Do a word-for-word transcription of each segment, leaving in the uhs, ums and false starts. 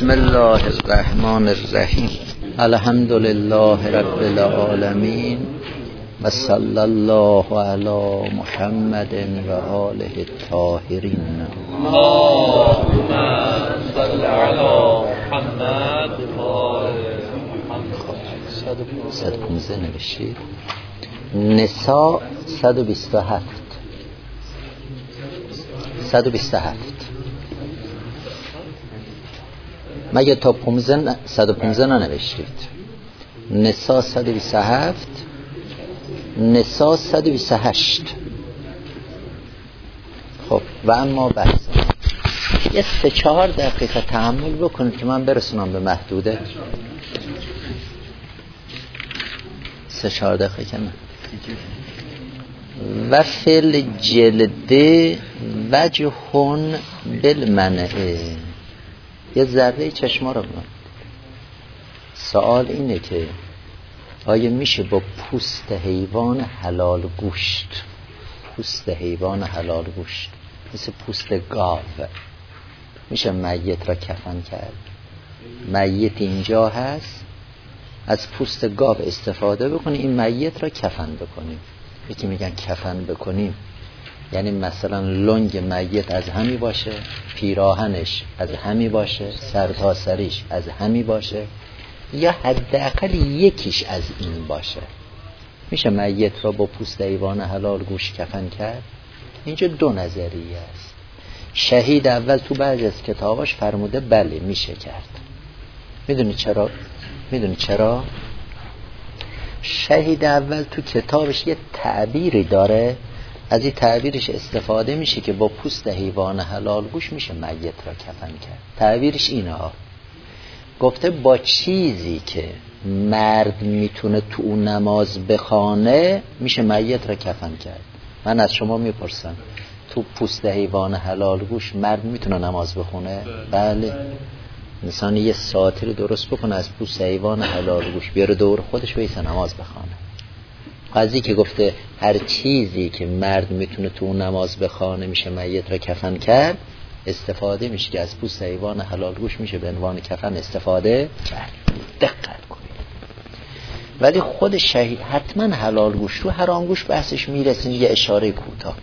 بسم الله الرحمن الرحیم. الحمد لله رب العالمین و صلی الله علی محمد و آله الطاهرین. اللهم صل علی محمد و آل محمد. صد و پانزده نوشید. نساء صد و بیست و هفت صد و بیست و هفت مگه تا پانزده صد و پانزده ننوشتید؟ نساء صد و بیست و هفت، نساء صد و بیست و هشت. خب و اما بحث یه سه چهار دقیقه تحمل بکنید که من برسونم به محدوده. سه چهار دقیقه که من و فل جلده وجهون بالمنعه. یه ذره چشما رو بنام. سوال اینه که آیا میشه با پوست حیوان حلال گوشت، پوست حیوان حلال گوشت مثل پوست گاو، میشه میت را کفن کرد؟ میت اینجا هست، از پوست گاو استفاده بکنیم این میت را کفن بکنیم. یکی میگن کفن بکنیم یعنی مثلا لنگ میت از همی باشه، پیراهنش از همی باشه، سرتاسریش از همی باشه، یا حداقل یکیش از این باشه. میشه میت را با پوست حیوان حلال گوشت کفن کرد؟ اینجا دو نظریه است. شهید اول تو بعضی از کتاباش فرموده بله میشه کرد. میدونی چرا؟ میدونی چرا؟ شهید اول تو کتابش یه تعبیری داره، از این تعبیرش استفاده میشه که با پوست حیوان حلال گوشت میشه میت را کفن کرد. تعبیرش اینه ها، گفته با چیزی که مرد میتونه تو اون نماز بخونه میشه میت را کفن کرد. من از شما میپرسم تو پوست حیوان حلال گوشت مرد میتونه نماز بخونه؟ بله. انسان یه ساتری درست بکنه از پوست حیوان حلال گوشت بیاره دور خودش بیسه نماز بخونه. قضیه که گفته هر چیزی که مرد میتونه تو اون نماز بخونه میشه میت را کفن کرد، استفاده میشه که از پوست حیوان حلال گوشت میشه به عنوان کفن استفاده کرد. دقت کنید. ولی خود شهید حتما حلال گوشت، تو حرام گوشت بحثش میرسیم. یه اشاره کوتاه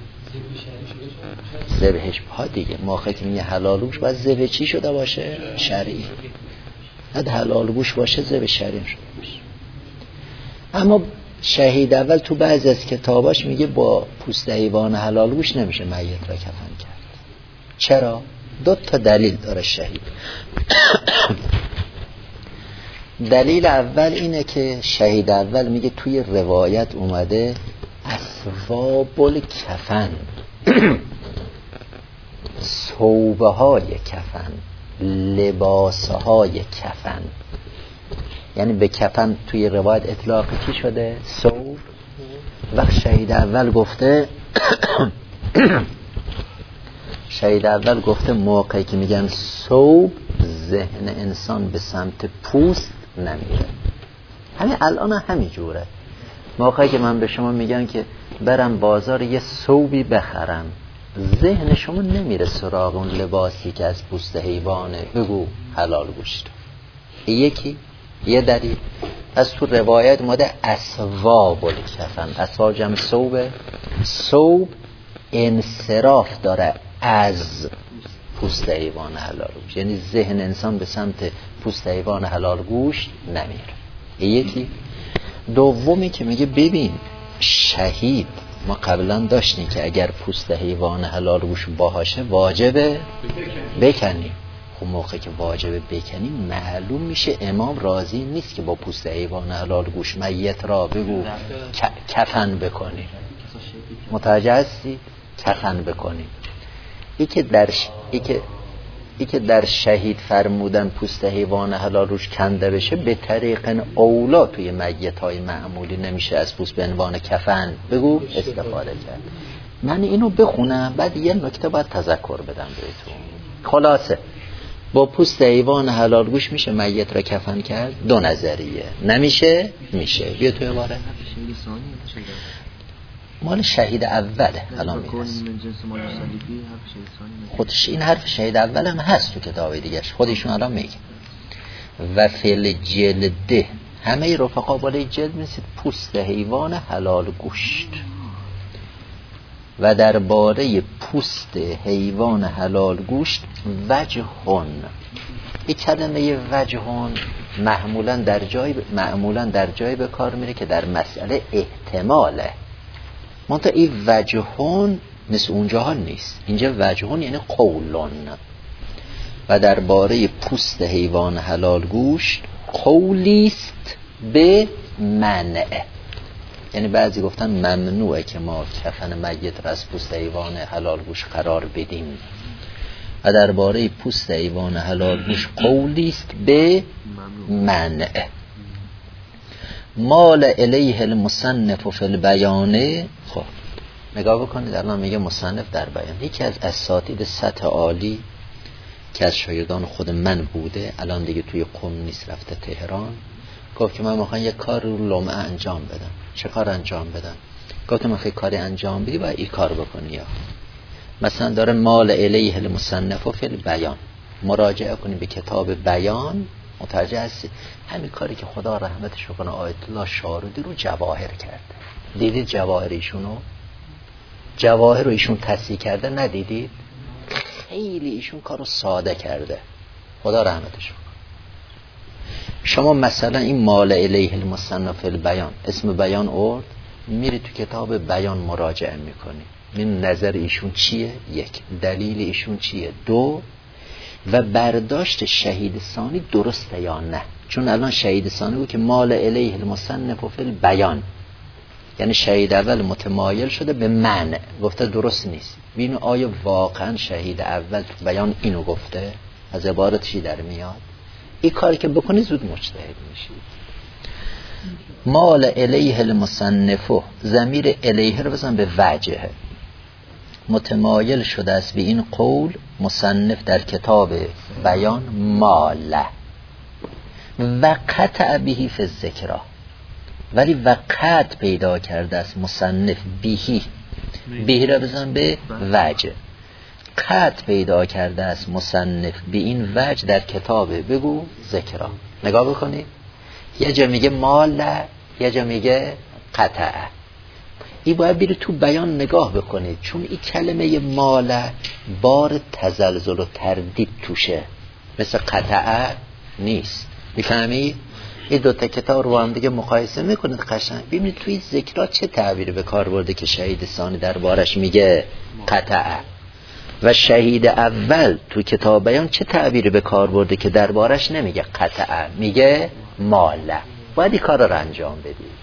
ذبحش ها دیگه، موقعی که میگه حلال گوشت باید ذبح چی شده باشه؟ شرعی. بعد حلال گوشت باشه ذبح شرعی شده باشه. اما شهید اول تو بعضی از کتاباش میگه با پوست حیوان حلال گوشت نمیشه میت را کفن کرد. چرا؟ دو تا دلیل داره شهید. دلیل اول اینه که شهید اول میگه توی روایت اومده اسواب الکفن، ثوبه های کفن، لباس های کفن. یعنی به کفن توی روایت اطلاق چی شده؟ ثوب. وقت شهید اول گفته شهید اول گفته موقعی که میگن ثوب ذهن انسان به سمت پوست نمیره. همین الان همین جوره. موقعی که من به شما میگن که برم بازار یه ثوبی بخرم، ذهن شما نمیره سراغ اون لباسی که از پوست حیوانه، بگو حلال گوشت. یکی یه دلیل. از تو روایت اومده اسواب الکفن، اسواب جمع ثوب. ثوب انصراف داره از پوست حیوان حلال گوشت، یعنی ذهن انسان به سمت پوست حیوان حلال گوشت نمیره. یکی. دومی که میگه ببین شهید ما قبلا داشتیم که اگر پوست حیوان حلال گوشت باهاشه واجبه بکنیم. خب موقعی که واجبه بکنیم معلوم میشه امام راضی نیست که با پوست حیوان حلال گوشت میت را بگو کفن بکنیم. متوجه هستی؟ کفن بکنیم. ای که در ش... ای که ای که در شهید فرمودن پوست حیوان حلال روش کنده بشه، به طریق اولا توی میت های معمولی نمیشه از پوست به عنوان کفن بگو استفاده کرد. من اینو بخونم بعد یه نکته باید تذکر بدم بهتون. خلاصه با پوست حیوان حلال گوشت میشه میت را کفن کرد؟ دو نظریه. نمیشه؟ میشه. بیا توی باره مال شهید اوله. الان میرسه خودش این حرف شهید اول هم هست تو کتاب دیگهش، خودشون الان میگه و فعل جلده همه رفقا بالای جلد میرسید پوست حیوان حلال گوشت. و درباره پوست حیوان حلال گوشت وجهون، این کلمه وجهون معمولا در جای معمولا در جای به کار میره که در مسئله احتماله. منتها این وجهون مثل اونجاها نیست، اینجا وجهون یعنی قولون. و درباره پوست حیوان حلال گوشت قولیست به منع، یعنی بعضی گفتن ممنوعه که ما کفن میت را از پوست حیوان حلال گوشت قرار بدیم. و درباره پوست حیوان حلال گوشت قولیست به منع. مال الیه المصنف فی البیان. خب نگاه بکنید الان میگه مصنف در بیان. یکی از اساتید سطح عالی که از شاگردان خود من بوده، الان دیگه توی قم نیست، رفته تهران، گفت که من میخوام یک کار رو لمعه انجام بدم. چه کار انجام بدم؟ گفتم میخوای کاری انجام بدی باید این کار بکنی. یا مثلا داره مال الیه المصنف فی البیان، مراجعه کنی به کتاب بیان، متوجه هستی همین کاری که خدا رحمتش کنه آیت الله شارودی رو جواهر کرده. دیدید جواهر ایشونو؟ جواهر رو ایشون تصحیح کرده ندیدید؟ خیلی ایشون کارو ساده کرده، خدا رحمتش کنه. شما مثلا این مال الیه المصنف فی البیان، اسم بیان ارد، میری تو کتاب بیان مراجعه میکنی، من نظر ایشون چیه؟ یک. دلیل ایشون چیه؟ دو. و برداشت شهید ثانی درسته یا نه؟ چون الان شهید ثانی بود که مال الیه المصنف فی البیان، یعنی شهید اول متمایل شده به منع، گفته درست نیست. ببین آیا واقعا شهید اول تو بیان اینو گفته؟ از عبارت چی در میاد؟ این کاری که بکنی زود مجتهد میشی. مال الیه المصنف، ضمیر الیه رو بزن به وجهه، متمایل شده است به این قول مصنف در کتاب بیان ماله و قطع بهی فی الذکرا، ولی وقت پیدا کرده است مصنف بهی، بهی را بزن به وجه، قطع پیدا کرده است مصنف به این وجه در کتاب بگو ذکرا. نگاه بکنید، یه جا میگه ماله، یه جا میگه قطع. این باید بیره تو بیان نگاه بکنید، چون این کلمه ماله بار تزلزل و تردید توشه، مثل قطعه نیست. میفهمید؟ این دوتا کتاب رو هم دیگه مقایسه میکنید قشنگ، ببینید توی ذکرها چه تعبیری به کار برده که شهید ثانی دربارش میگه قطعه، و شهید اول تو کتاب بیان چه تعبیری به کار برده که دربارش نمیگه قطعه، میگه ماله. باید این کار رو انجام بدید.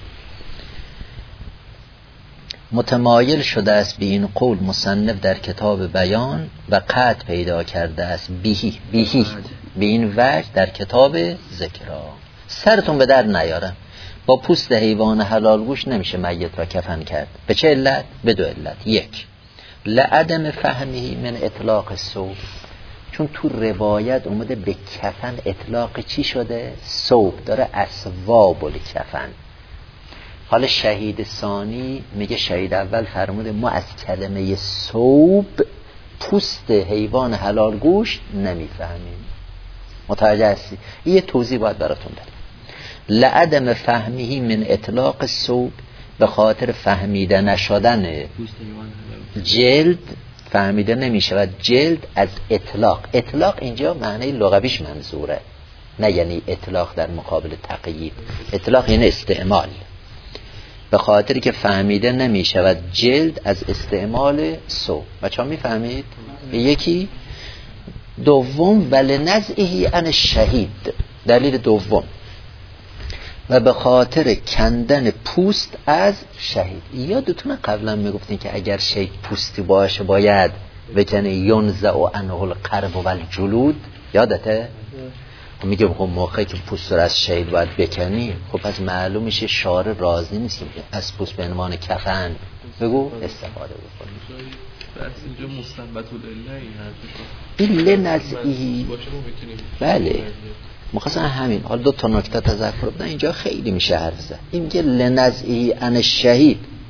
متمایل شده است به این قول مصنف در کتاب بیان و قطع پیدا کرده است بیهی بیهی به این وجه در کتاب ذکرا. سرتون به در نیارم، با پوست حیوان حلال گوشت نمیشه میت را کفن کرد. به چه علت؟ به دو علت. یک، لعدم فهمی من اطلاق ثوب، چون تو روایت اومده به کفن اطلاق چی شده؟ ثوب، داره اسواب الکفن. حالا شهید ثانی میگه شهید اول فرموده ما از کلمه ثوب پوست حیوان حلال گوشت نمیفهمیم. متوجه هستی؟ یه توضیح باید براتون بدم. لعدم فهمیه من اطلاق ثوب، به خاطر فهمیده نشدن جلد، فهمیده نمیشود جلد از اطلاق. اطلاق اینجا معنی لغویش منظوره، نه یعنی اطلاق در مقابل تقیید. اطلاق یعنی استعمال. به خاطری که فهمیده نمیشود جلد از استعمال ثوب. بچه ها میفهمید؟ یکی. دوم ولنزعه عن شهید، دلیل دوم، و به خاطر کندن پوست از شهید. یادتونه قبلا میگفتین که اگر شهید پوستی باشه باید بکنه ینزع عنه القرب و الجلود، یادته؟ میگه خب موقعی که پوست رو از شهید باید بکنی، خب پس معلوم میشه شارع راضی نیست که از پوست به عنوان کفن بگو استفاده بکنی. بس اینجا مستنبط العله این لنزعی. بله مخصوصا همین. حالا دو تا نکته تذکر بدن، اینجا خیلی میشه حرف زد. این میگه لنزعی عن شهید،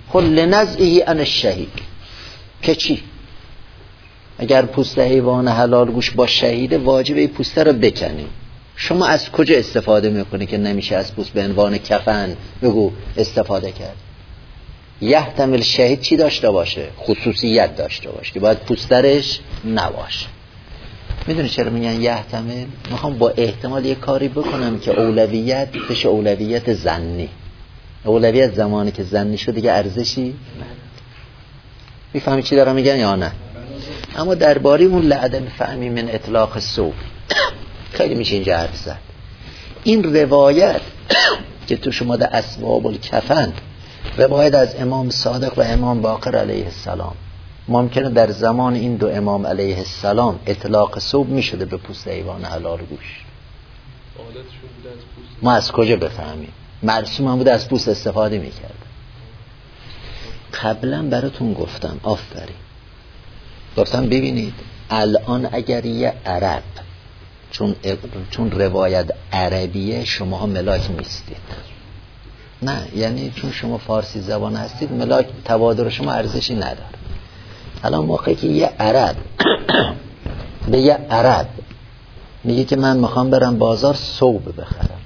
خب لنزعه عن الشهید که چی؟ اگر پوست حیوان حلال گوش با شهیده واجب این پوسته رو بکنیم. شما از کجا استفاده میکنی که نمیشه از پوست به عنوان کفن بگو استفاده کرد؟ یحتمل شهید چی داشته باشه؟ خصوصیت داشته باشه که باید پوسترش نباشه. میدونی چرا میگن یحتمل؟ میخوام با احتمال یک کاری بکنم که اولویت بشه اولویت ظنی. اولویت زمانی که ظنی شد دیگه ارزشی نداره. میفهمی چی دارم میگن یا نه؟ اما درباره اون لعدم فهمی من اطلاق صوب خیلی میشه اینجا حرف زد. این روایت که تو شما در اسباب الکفن روایت از امام صادق و امام باقر علیه السلام، ممکنه در زمان این دو امام علیه السلام اطلاق صوب میشده به پوست حیوان حلال گوش. ما از کجا بفهمیم؟ مرسوم هم بوده از پوست استفاده میکرد. قبلا براتون گفتم، آفرین، گفتم ببینید الان اگر یه عرب، چون چون روایت عربیه شماها ملاک نیستید، نه یعنی چون شما فارسی زبان هستید ملاک تبادر شما ارزشی نداره. الان موقعی که یه عرب به یه عرب میگه که من میخوام برم بازار ثوب بخرم،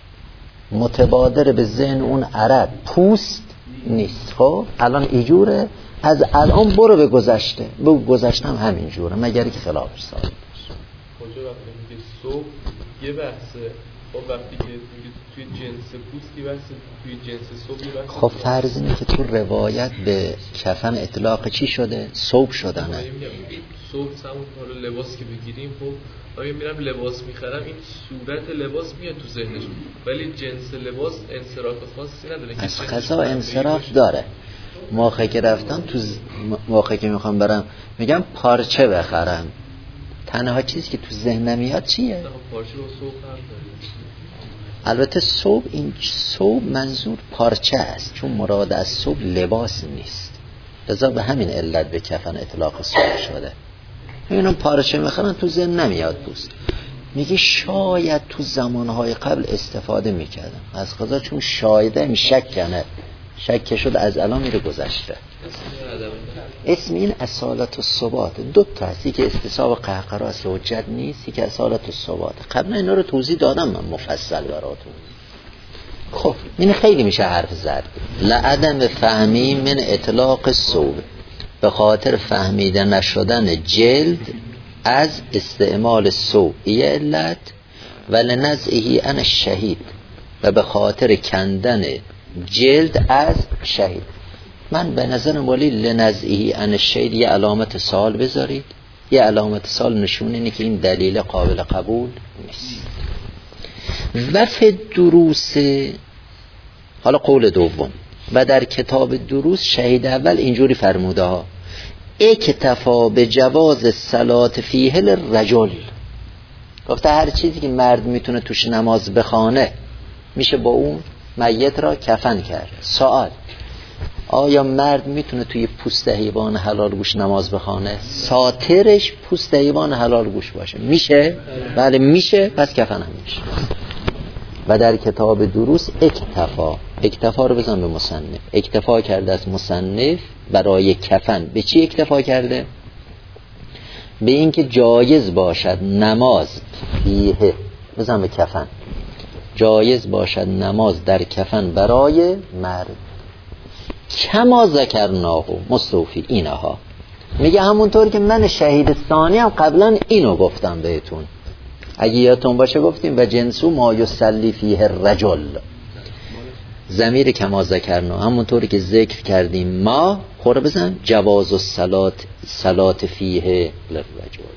متبادر به ذهن اون عرب پوست نیست. خب الان ایجوره، از الان برو به گذشته، بگو گذشته هم همین جوره مگر که خلافش ثابت بشه. کجا وقتی میگه ثوب یه بحثه، خب وقتی که میگه توی جنس پوستی بحثه، توی جنس ثوب یه بحثه. خب فرض اینه که تو روایت به کفن اطلاق چی شده؟ ثوب شدنه. ثوب همون حالا لباس که بگیریم، خب آیا میرم لباس میخرم این صورت لباس میاد تو ذهنش، ولی جنس لباس انصراف خاصی نداره. از قضا انصراف داره. موقعی که رفتم تو ز... موقعی که میخوام برم میگم پارچه بخرم، تنها چیزی که تو ذهنم میاد چیه؟ پارچه و ثوب هم داره. البته ثوب، این ثوب منظور پارچه است، چون مراد از ثوب لباس نیست، لذا به همین علت به کفن اطلاق ثوب شده. اینو پارچه میخرن تو ذهن نمیاد پوست. میگه شاید تو زمانهای قبل استفاده میکردن، از قضا چون شایده می شک کنه، شک شد از الان میره گذشته. اسم این اصالت و ثبات دو تا هستی که استصحاب قهقرا است، حجت نیست، که اصالت و ثبات. قبلا اینا رو توضیح دادم من مفصل براتون. خب این خیلی میشه حرف زد. لعدم فهمی من اطلاق ثوب، به خاطر فهمیده نشدن جلد از استعمال ثوب یه علت، و لنزعه عن الشهید، و به خاطر کندن جلد از شهید. من به نظرم ولی لنزعه عن الشهید یه علامت سوال بذارید، یه علامت سوال نشون اینه که این دلیل قابل قبول نیست. و فی دروس، حالا قول دوم، و در کتاب دروس شهید اول اینجوری فرموده ها: اکتفا به جواز صلات فیه للرجل. گفته هر چیزی که مرد میتونه توش نماز بخونه میشه با اون میت را کفن کرد. سوال: آیا مرد میتونه توی پوست حیوان حلال گوش نماز بخونه؟ ساترش پوست حیوان حلال گوش باشه میشه؟ بله میشه، پس کفن هم میشه. و در کتاب دروس اکتفا، اکتفا رو بزن به مصنف، اکتفا کرده از مصنف برای کفن. به چی اکتفا کرده؟ به این که جایز باشد نماز فیه، بزن به کفن، جایز باشد نماز در کفن برای مرد. کما ذکرناه مستوفی اینها، میگه همونطور که من شهید ثانی هم قبلا اینو گفتم بهتون، اگه یادتون باشه گفتیم و جنسو ما یصلی فیه الرجل، ضمیر کما ذکرنا همونطوری که ذکر کردیم ما، خوره بزن جواز الصلات صلات فیه للرجل.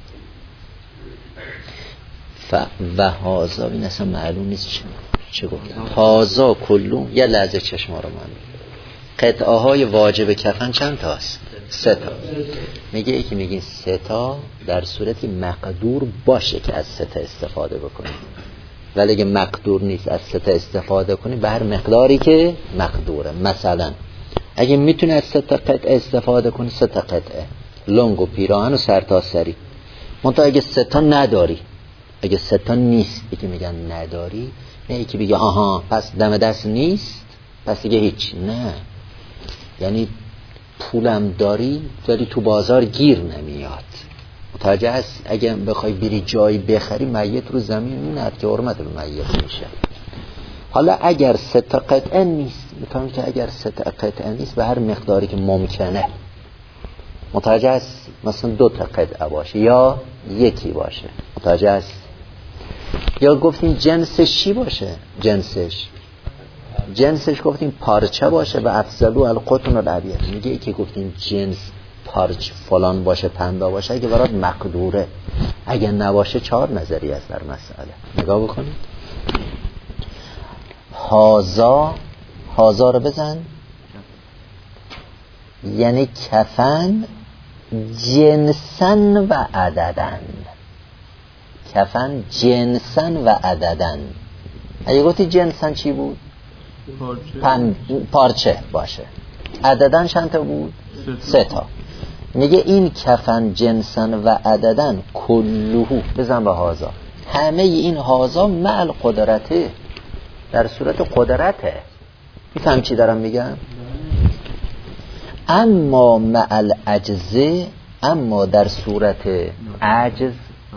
ف و هازا، این اصلا معلوم نیست چه چه گفتم. هازا کلون، یه لحظه چشما رو من، قطعه های واجب کفن چند تا است؟ سه تا. میگه یکی میگین سه تا در صورتی مقدور باشه که از سه تا استفاده بکنیم، ولی اگه مقدور نیست از سه تا استفاده کنیم به هر مقداری که مقدوره. مثلا اگه میتونه از سه تا قطعه استفاده کنی، سه تا قطعه لنگ و پیراهن و سرتاسری. منتها اگه سه تا نداری، اگه سه تا نیست، یکی میگن نداری، نه یکی بگه آها پس دم دست نیست پس دیگه هیچ، نه یعنی پولم داری داری تو بازار گیر نمیاد. متوجه هست؟ اگه بخوای بری جایی بخری میت رو زمین میاد که حرمت به میت میشه. حالا اگر سه تا قطعه نیست، میتونم که اگر سه تا قطعه نیست به هر مقداری که ممکنه، متوجه هست؟ مثلا دو تا قطعه باشه یا یکی باشه، متوجه هست؟ یا گفتیم جنسش چی باشه؟ جنسش جنسش گفتیم پارچه باشه و افضلو القطن الابیض. میگه ای که گفتیم جنس پارچ فلان باشه، پنبه باشه، اگه برات مقدوره، اگه نباشه چهار نظری است در مسئله. نگاه بکنید. هازا، هازا رو بزن، یعنی کفن جنسن و عددن. کفن جنسن و عددن. اگه گفتی جنسن چی بود؟ پارچه, پن... پارچه باشه. عددن چند تا بود؟ سه تا. میگه این کفن جنسن و عددن کلهو، بزن به هازا، همه این هازا مع القدرته، در صورت قدرته. میفهم چی دارم میگم؟ اما مع العجزه، اما در صورت عجز،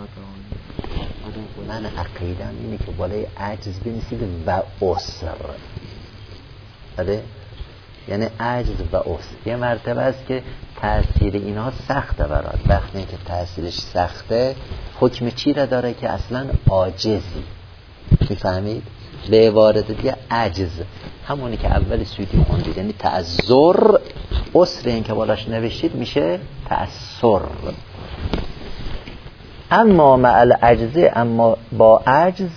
من عقیدم اینه که بالای عجز بنویسید و عسر. بله؟ یعنی عجز و عسر. یه مرتبه است که تأثیر اینها سخته برات. وقتی که تأثیرش سخته حکم چی را داره؟ که اصلا عاجزی. میفهمید؟ به عبارت دیگه عجز همونی که اول سویدی خوندید، یعنی تعذر. عسر این که بالاش نوشتید میشه تأثر. اما مع العجز، اما با عجز،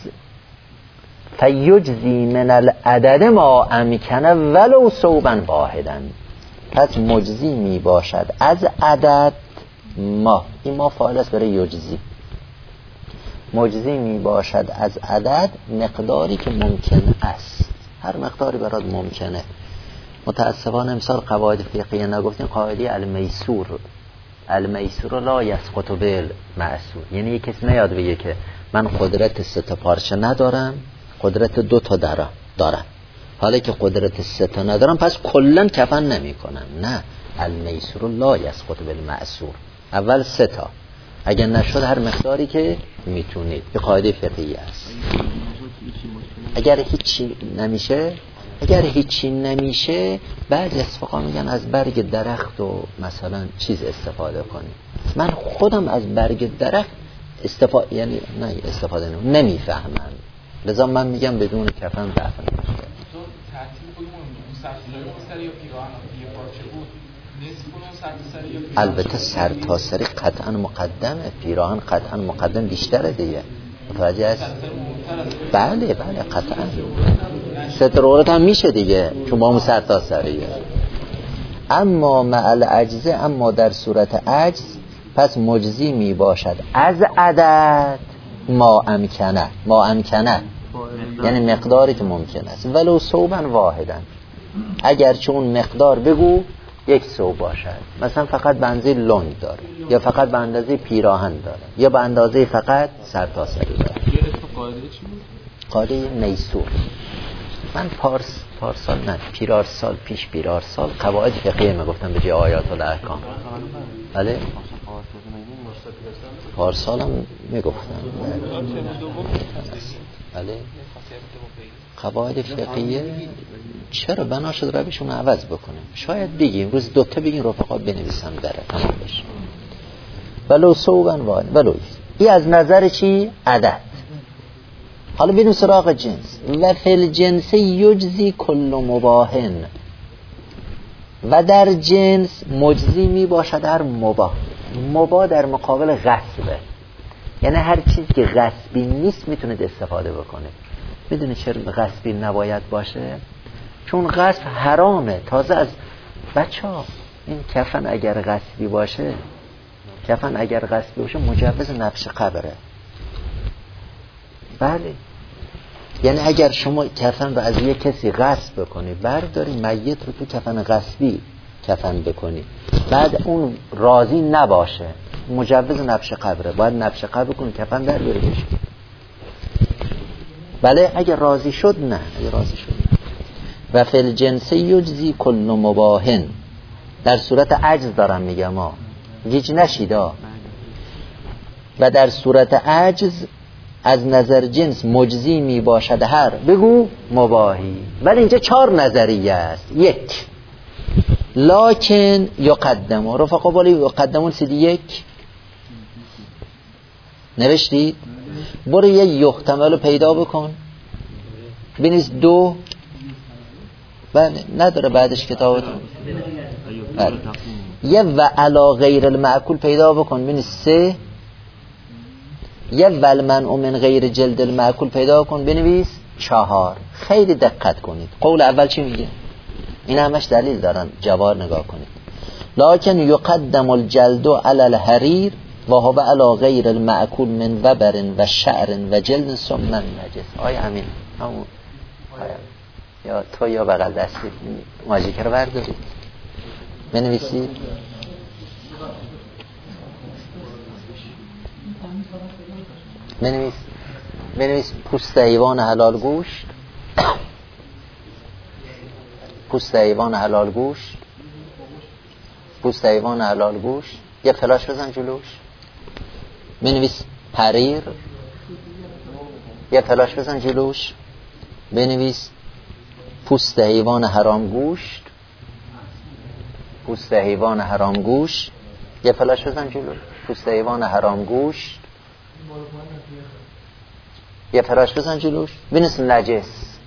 فیجزی من العدد ما امکنه ولو صوبا واحدا. پس مجزی می باشد از عدد ما، این ما فاعل است برای یجزی. مجزی می باشد از عدد مقداری که ممکن است. هر مقداری برات ممکنه. متاسفانه امسال قواعد فقهیه نگفتیم. قاعده المیسور، المیسور لا یسقط بالمعسور. یعنی یک کس نیاد بگه که من قدرت سه تا پارچه ندارم، قدرت دو تا دارم دارم حالا که قدرت سه تا ندارم پس کلا کفن نمی کنم. نه، المیسور لا یسقط بالمعسور. اول سه تا، اگر نشد هر مقداری که میتونید. به قاعده فقهی است. اگر هیچی نمیشه اگر هیچی نمیشه بعضی از فقها میگن از برگ درخت و مثلا چیز استفاده کنید. من خودم از برگ درخت استفاده یعنی نه استفاده نمی نمیفهمم، لذا من میگم بدون کفن دفن میشه. ترتیب کدوم اون سر یا پیراهن یه پارچه بود، نصف کنون سر تا سر یا پیراهن؟ البته سر تا سری قطعا مقدمه، پیراهن قطعا مقدم بیشتره دیگه. متوجه هست؟ بله بله قطعا سترورت هم میشه دیگه چون با همون سر تا سریه. اما مع العجزه، اما در صورت عجز پس مجزی می باشد از عدد ما امکنه. ما امکنه یعنی مقداری که ممکن است، ولو صوبا واحدا، اگر چون اون مقدار بگو یک صوب باشد، مثلا فقط به اندازه لنگ داره یا فقط به اندازه پیراهن داره یا به اندازه فقط سر تا سری داره. قاعده چی بود؟ قاعده میسور. من پارس پارسال نه پیرار سال پیش پیرار سال قواعد فقهی ما گفتم به جای آیات الاحکام. بله پارسال هم میگفتم. بله قواعد فقهیه چرا بنا شد روشون عوض بکنیم؟ شاید بگیم روز دوتا بگیم رفقا بنویسن بره تمام بشه. ولو صوبا واحد ولو. این از نظر چی؟ عدد. حالا بریم سراغ جنس. و فی الجنس یجزی کل مباهن، و در جنس مجزی می باشد هر مباه. مباه در مقابل غصبه، یعنی هر چیزی که غصبی نیست میتونید استفاده بکنید. میدونید چرا غصبی نباید باشه؟ چون غصب حرامه. تازه از بچه ها این کفن اگر غصبی باشه، کفن اگر غصبی باشه مجوز نبش قبره. بله یعنی اگر شما کفن رو از یک کسی غصب بکنی، برداری میت رو تو کفن غصبی کفن بکنی، بعد اون راضی نباشه، مجوز نبش قبره، باید نبش قبر کنی کفن در بیاری بشه. بله اگر راضی شد نه، اگر راضی شد نه. و فی الجنس یجزی کل مباهن. در صورت عجز دارم میگم ما گیج نشیدا. و در صورت عجز از نظر جنس مجزی می باشد هر بگو مباهی. ولی اینجا چهار نظریه است. یک لکن یقدم رفقا بالی یقدمون سیدی یک نوشتید. برو یه یحتمل پیدا بکن بنویس دو. بله نداره بعدش کتابتون. بله. یه و علا غیر المعقول پیدا بکن بنویس سه. یه والمنع من غیر جلد المعقول پیدا کن بنویس چهار. خیلی دقت کنید. قول اول چی میگه؟ این همش دلیل دارن. جوار نگاه کنید. لکن یقدم الجلد علی الحریر و هو علی غیر المعقول من وبر و شعر و جلد ثم نجس. آیا امین همون یا تو یا بغل دستی ماجیکر بردارید بنویسید. بنویس بنویس پوست حیوان حلال گوشت. پوست حیوان حلال گوشت. پوست حیوان حلال گوشت. یه فلاش بزن جلوش. بنویس حریر. یه فلاش بزن جلوش. بنویس پوست حیوان حرام گوشت. پوست حیوان حرام گوشت. یه فلاش بزن جلوش. پوست حیوان حرام گوشت. یه فلاش بزن جلوش. بنویس نجس.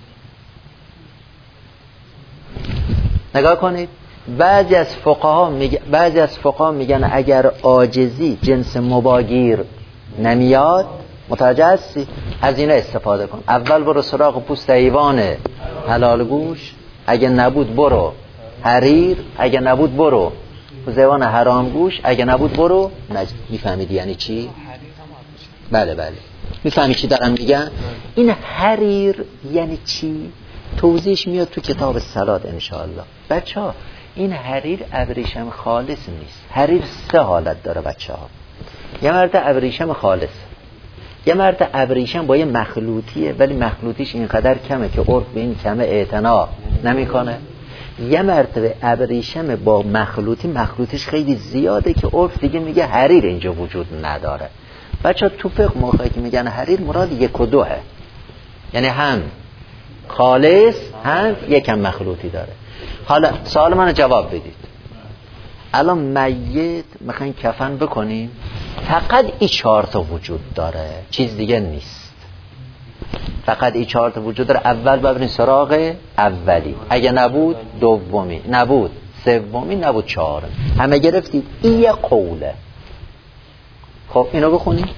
نگاه کنید. بعضی از فقها میگن بعضی از فقها میگن اگر عاجزی جنس مباگیر نمیاد متوجه هستی از اینا استفاده کن. اول برو سراغ پوست حیوان حلال گوش. اگه نبود برو حریر. اگه نبود برو پوست حیوان حرام گوش. اگه نبود برو نجس. میفهمید یعنی چی؟ بله بله میفهمی چی دارم میگم؟ این حریر یعنی چی؟ توضیحش میاد تو کتاب الصلات انشاءالله. بچه ها این حریر ابریشم خالص نیست. حریر سه حالت داره بچه ها. یه مرد ابریشم خالص، یه مرد ابریشم با یه مخلوطیه ولی مخلوطیش اینقدر کمه که عرف به این کمه اعتنا نمیکنه. یه مرتبه ابریشم با مخلوطی مخلوطیش خیلی زیاده که عرف دیگه میگه حریر اینجا وجود نداره. بچه تو فقه موقعی که میگن حریر مراد یک و دوه، یعنی هم خالص هم یکم مخلوطی داره. حالا سوال منو جواب بدید. الان میت میخواین کفن بکنیم فقط این چهار تا وجود داره، چیز دیگه نیست. فقط این چهار تا وجود داره. اول ببرین سراغ اولی، اگه نبود دومی، نبود سومی، نبود چهارم. همه گرفتید؟ این یه قوله. خب اینو بخونید.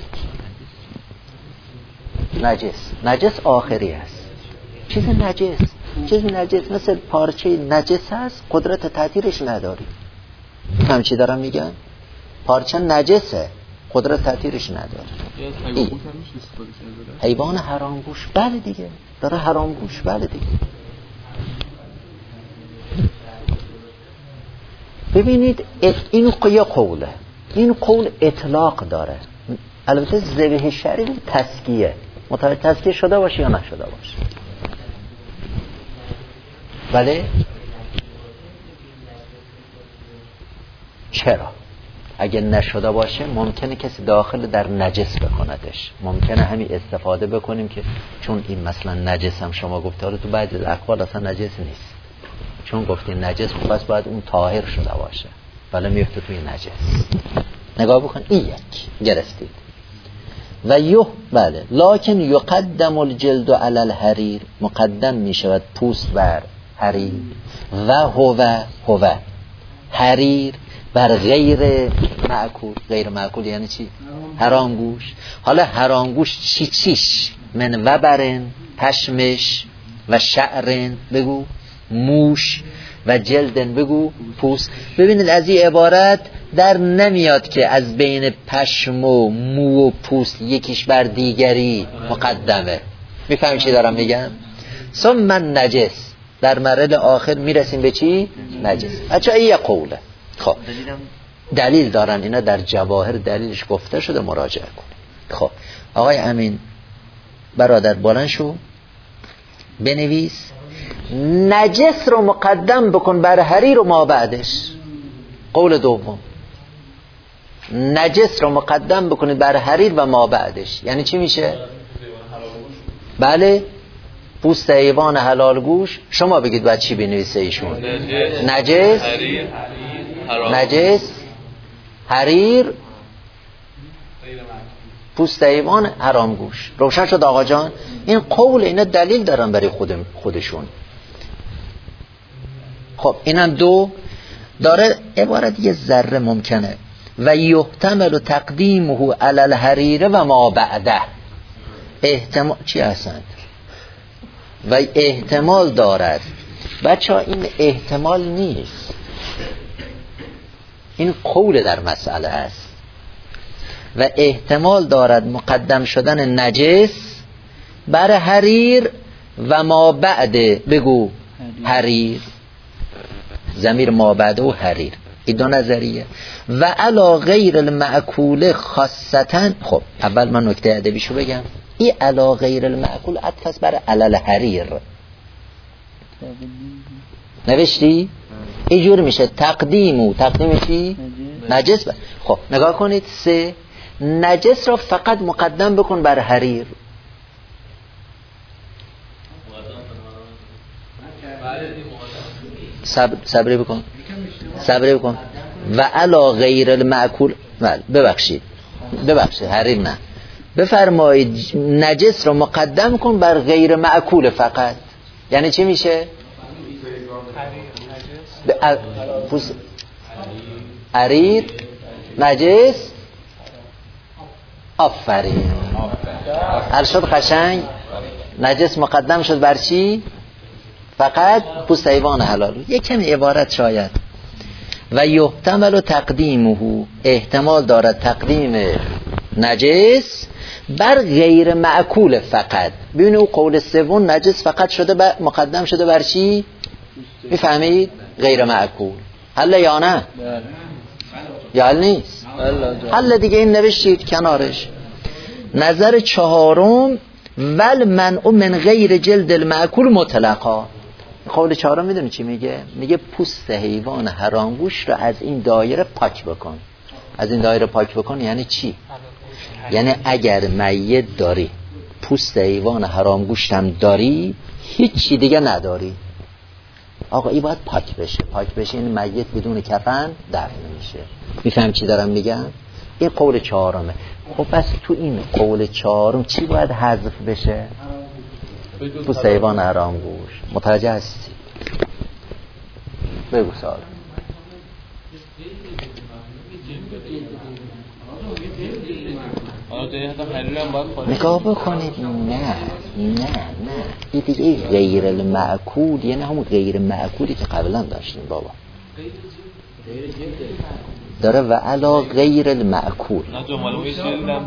نجس. نجس آخری هست. چیز نجس چیز نجس مثل پارچه نجس هست، قدرت تأثیرش نداری. هم چی دارم میگم؟ پارچه نجسه، قدرت تأثیرش نداره. حیوان حرام گوش. بله دیگه داره حرام گوش. بله دیگه. ببینید این یه قوله. این قول اطلاق داره. البته ذبح شرعی تزکیه، متوجه تزکیه شده باشه یا نشده باشه. بله چرا؟ اگه نشده باشه ممکنه کسی داخل در نجس بکندش. ممکنه همین استفاده بکنیم که چون این مثلا نجس هم شما گفته حالا تو بعضی اقوال اصلا نجس نیست، چون گفتین نجس خب بس باید اون طاهر شده باشه، ولی میفته توی نجس. نگاه بکن این یک گرفتید. و یه بله لکن یقدم الجلد علی الحریر، مقدم می شود پوست بر حریر. و هو هو حریر بر غیر معکول. غیر معکول یعنی چی؟ حرام گوش. حالا حرام گوش چی چیش؟ من وبرن پشمش و شعرن بگو موش و جلدن بگو پوست. ببینید از این عبارت در نمیاد که از بین پشم و مو و پوست یکیش بر دیگری مقدمه. میفهمی چی دارم میگم؟ ثم من نجس. در مرحله آخر میرسیم به چی؟ نجس. اچھا این یه قوله. خب دلیل دارن اینا، در جواهر دلیلش گفته شده، مراجعه کن. خب آقای امین برادر بلند شو بنویس نجس رو مقدم بکن بر حریر و ما بعدش. قول دوم، نجس رو مقدم بکنید بر حریر و ما بعدش. یعنی چی میشه؟ بله، پوست حیوان حلال گوش. شما بگید بعد چی بنویسه ایشون؟ نجس، نجس، حریر، پوست حیوان حرام گوش. روشن شد آقا جان؟ این قول اینا دلیل دارن برای خود خودشون. خب اینم دو داره. عبارت یه ذره ممکنه و یحتمل تقدیمه علی الحریر و ما بعده. احتمال چی هستند؟ و احتمال دارد. بچه ها این احتمال نیست، این قول در مسئله است. و احتمال دارد مقدم شدن نجس بر حریر و ما بعده. بگو حریر، ضمیر ما بعده و حریر. این دو نظریه. و علا غیر المعکول خاصتاً. خب اول من نکته ادبیشو بگم. این علا غیر المعکول عطف بر علل حریر. نوشتی؟ اینجور میشه تقدیمو. تقدیم چی؟ نجس بر. خب نگاه کنید. سه، نجس را فقط مقدم بکن بر حریر. صبر صبری بکن صبری بکن. و علا غیر المعکول. ببخشید ببخشید حریر نه، بفرمایید نجس رو مقدم کن بر غیر معکول فقط. یعنی چی میشه؟ حریر، نجس. آفرین، حل شد قشنگ. نجس مقدم شد بر چی؟ فقط پوست حیوان حلال. یک کمی عبارت شاید. و یحتمل تقدیمه، احتمال دارد تقدیم نجس بر غیر معکول فقط. ببینید او قول سوم نجس فقط شده بر مقدم شده بر چی؟ میفهمید؟ غیر معکول. حل یا نه؟ یا حل نیست؟ حل دیگه این نوشتید کنارش. نظر چهارم، ول منع من غیر جلد المعکول مطلقا. قول چهارم میدونی چی میگه؟ میگه پوست حیوان حرامگوش رو از این دایره پاک بکن. از این دایره پاک بکن یعنی چی؟ یعنی اگر میت داری، پوست حیوان حرامگوشت هم داری، هیچی دیگه نداری، آقا این باید پاک بشه. پاک بشه این میت بدون کفن دفن میشه. میفهم چی دارم میگم؟ این قول چهارمه. خب پس تو این قول چهارم چی باید حذف بشه؟ پوست حیوان حرامگوش. متوجه هستی؟ بگو سوال. نگاه بکنید. نه نه نه این دیگه غیر المعکول، یعنی همون غیر معکولی که قبلا داشتیم بابا داره. و علا غیر المعکول. نه جمعه جلد هم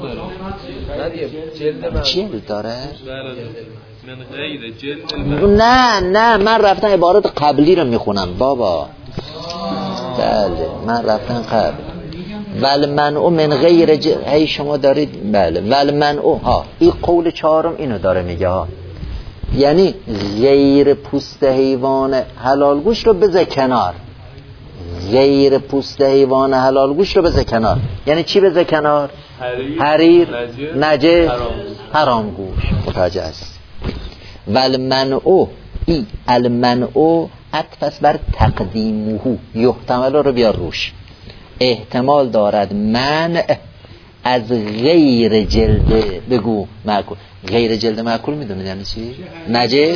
داره. جلد داره؟ من غیر جلد. نه نه من رفتن عبارت قبلی رو میخونم بابا. بله من رفتن قبل. ول منع من غیر ج... هی شما دارید. بله ول منع ها، این قول چهارم اینو داره میگه ها. یعنی غیر پوست حیوان حلال گوشت رو بذار کنار. غیر پوست حیوان حلال گوشت رو بذار کنار. یعنی چی بذار کنار؟ حریر, حریر، نجس، حرام گوشت. متوجه است؟ ول منع ای المنع عطف بر تقدیمه. یحتمل رو بیار روش. احتمال دارد منع از غیر جلد. بگو معکول. غیر جلد معکول میدونید یعنی چی؟ نجس،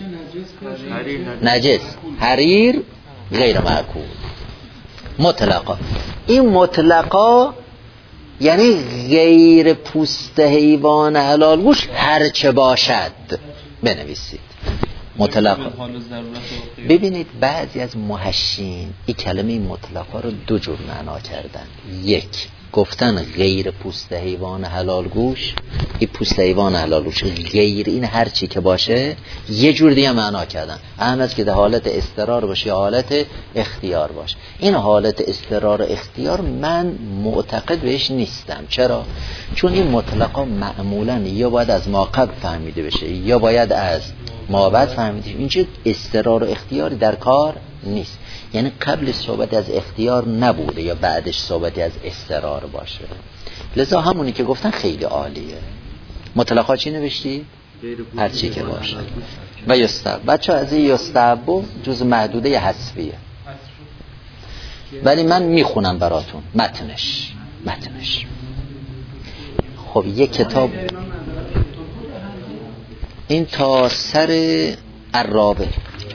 نجس، حریر، غیر معکول. مطلقا. این مطلقا یعنی غیر پوست حیوان حلال گوشت هر چه باشد بنویسید. مطلقا. ببینید بعضی از محشین این کلمه مطلقا رو دو جور معنا کردن. یک، گفتن غیر پوست حیوان حلال گوش. این پوست حیوان حلال گوش غیر این هر چی که باشه یه جور دیگه معنا کردن. اهم است که در حالت اضطرار باشه یا حالت اختیار باشه. این حالت اضطرار و اختیار من معتقد بهش نیستم. چرا؟ چون این مطلقا معمولا یا باید از ما قبل فهمیده بشه یا باید از ما بعد فهمیدیم اینجا اضطرار و اختیاری در کار نیست، یعنی قبل صحبت از اختیار نبوده یا بعدش صحبتی از اضطرار باشه. لذا همونی که گفتن خیلی عالیه. مطلقا چی نوشتی؟ هر چی که باشه. و یستحب، بچه از این یستحب جز محدوده حذفیه، ولی من میخونم براتون متنش. متنش خب یک کتاب این تا سر الرابع.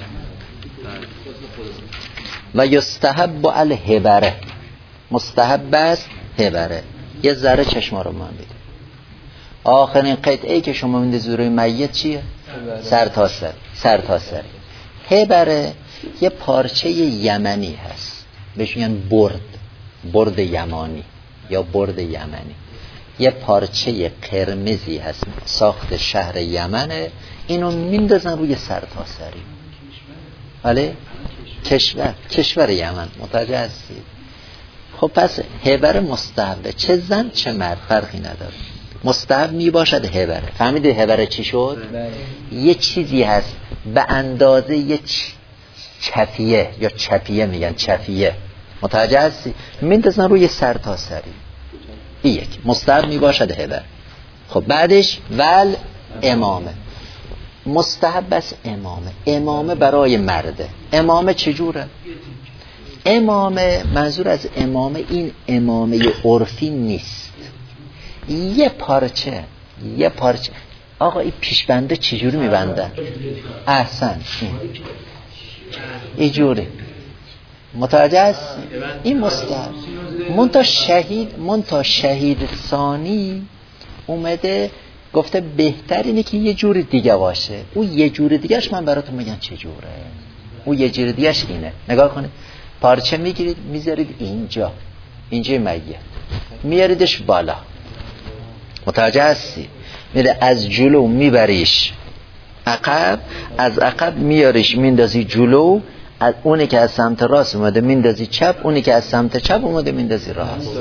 و یستحب الهبره، مستحب است هبره. یه ذره چشما رو من بید. آخرین قطعه که شما میندازید روی میت چیه؟ سر تا سر. سر تا سر. هبره یه پارچه یمنی هست، بهش میگن برد، برد یمانی یا برد یمنی. یه پارچه قرمزی هست ساخت شهر یمنه، اینو میندازن روی سر تا سری. بله؟ کشور کشور یمن، متوجه هستید؟ خب پس هبر مستحبه، چه زن چه مرد فرقی نداره، مستحب می باشد هبره. فهمیدی هبره چی شد؟ یه چیزی هست به اندازه یه چفیه یا چپیه، میگن چفیه، متوجه هستی؟ میندازن روی سر تا سری. این یک مستحب می باشد هبر. خب بعدش ول امامه، مستحب است امامه. امامه برای مرده. امامه چجوره؟ امامه منظور از امامه این امامه عرفی نیست، یه پارچه یه پارچه. آقا این پیشبنده چجوری میبنده؟ احسن اینجوری، متوجه است؟ این مستحب. منتها شهید منتها شهید ثانی اومده گفته بهتر اینه که یه جور دیگه باشه. او یه جور دیگهش من براتون میگم چه جوره. او یه جور دیگهش اینه، نگاه کنید. پارچه میگیرید میذارید اینجا، اینجا میت میاریدش بالا، متوجه هستی؟ میره از جلو میبریش عقب، از عقب میاریش میندازی جلو، از اونی که از سمت راست اومده میندازی چپ، اونی که از سمت چپ اومده میندازی راست.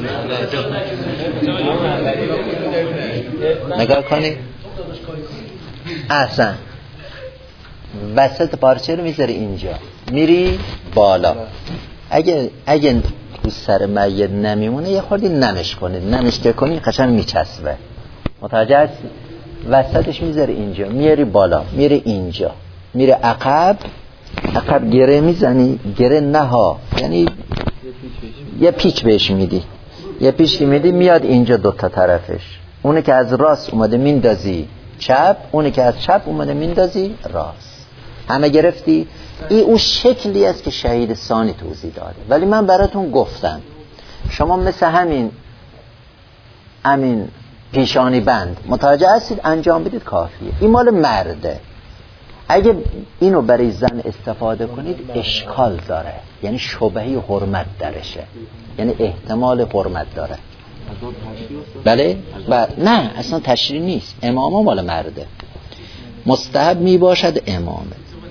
نگاه کنی احسن. وسط پارچه رو میذاری اینجا، میری بالا. اگه اگه تو سر میت نمیمونه یه خوردی نمش کنید، نمش که کنی قشنگ میچسبه، متوجه هستی؟ وسطش میذاری اینجا، میاری بالا، میری اینجا، میری عقب، عقب گره میزنی، گره نها، یعنی یه پیچ بهش میدی، یه پیچ که میدی میاد اینجا دوتا طرفش. اونی که از راست اومده میندازی چپ، اونی که از چپ اومده میندازی راست. همه گرفتی؟ این اون شکلی است که شهید ثانی توضیح داده. ولی من براتون گفتم شما مثل همین همین پیشانی بند متوجه هستید انجام بدید کافیه. این مال مرده. اگه اینو برای زن استفاده کنید اشکال داره، یعنی شبهه حرمت درشه، یعنی احتمال حرمت داره. بله؟ و نه اصلا تشریع نیست. امامه مال مرده. مستحب می باشد امامه.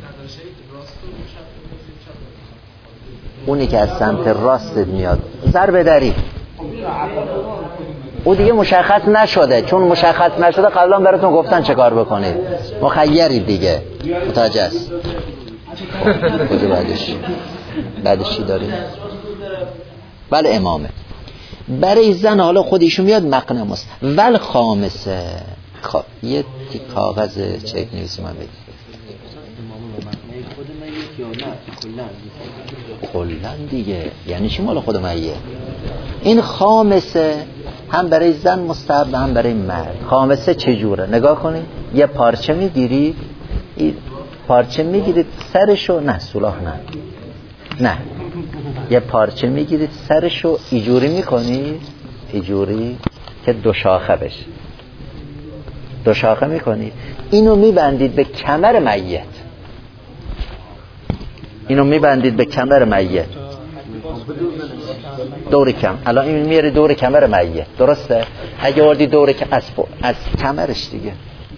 اونی که از سمت راست میاد ضربه دری، او دیگه مشخص نشده. چون مشخص نشده قبلا براتون گفتن چه کار بکنید، مخیری دیگه، متوجه است؟ کجا بعدش بعدش چی داریم؟ بله امامه. برای زن حالا خودشون میاد مقنم است. ول خامسه خب یه تی کاغذ چک نویسی من بگید کلن دیگه، یعنی چی مال خود میه؟ این خامسه هم برای زن مستحب هم برای مرد. خامسه چجوره؟ نگاه کنید. یه پارچه میگیرید، این پارچه میگیرید سرشو، نه سولاخ نه نه یه پارچه میگیرید سرشو ایجوری میکنید، ایجوری که دو شاخه بشه، دو شاخه میکنید. اینو میبندید به کمر میت، اینو میبندید به کمر میت دور کم. الان این میاره دور کمر میت، درسته؟ اگه وردی دور که از از کمرش دیگه،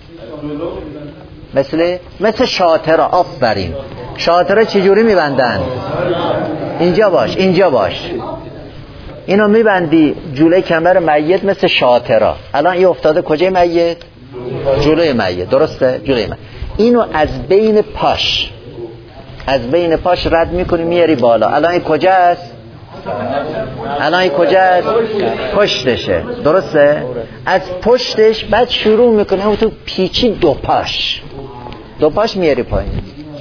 مثل مثل شاطره. آفرین. شاطره چجوری میبندن؟ اینجا باش، اینجا باش. اینو میبندی جلوی کمر میت مثل شاطره. الان این افتاده کجای میت؟ جلوی میت، درسته؟ جلوی میت. اینو از بین پاش از بین پاش رد میکنی میاری بالا. الان این کجاست؟ الان این کجاست؟ پشتشه، درسته؟ از پشتش بعد شروع میکنه همون تو پیچی دو پاش دو پاش میاری پایین.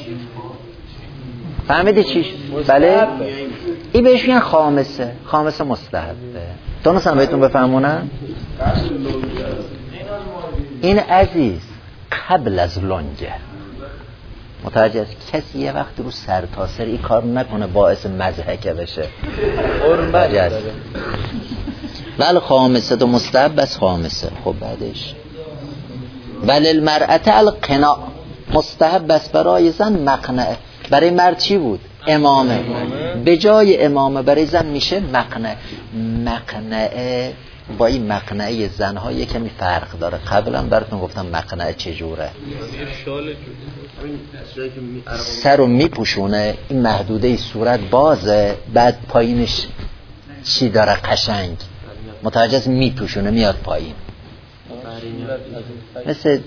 فهمیدی چیش؟ بله؟ این بهش میگن خامسه. خامسه مستحبه. دونستم بهتون بفهمونم؟ این عزیز قبل از لنگه. متوجه است؟ کسی یه وقت رو سر تا سر این کار نکنه باعث مضحکه بشه. متوجه است؟ ولی خامسه تو مستحب بس خامسه. خب بعدش ولی المرأة القناع، مستحب بس برای زن مقنعه. برای مرد چی بود؟ امامه. به جای امامه برای زن میشه مقنعه. مقنعه با این مقنعه زنها یه کمی فرق داره. قبلا براتون گفتم مقنعه چجوره. سر رو میپوشونه، این محدوده صورت بازه، بعد پایینش چی داره قشنگ، متوجه میپوشونه میاد پایین. مثل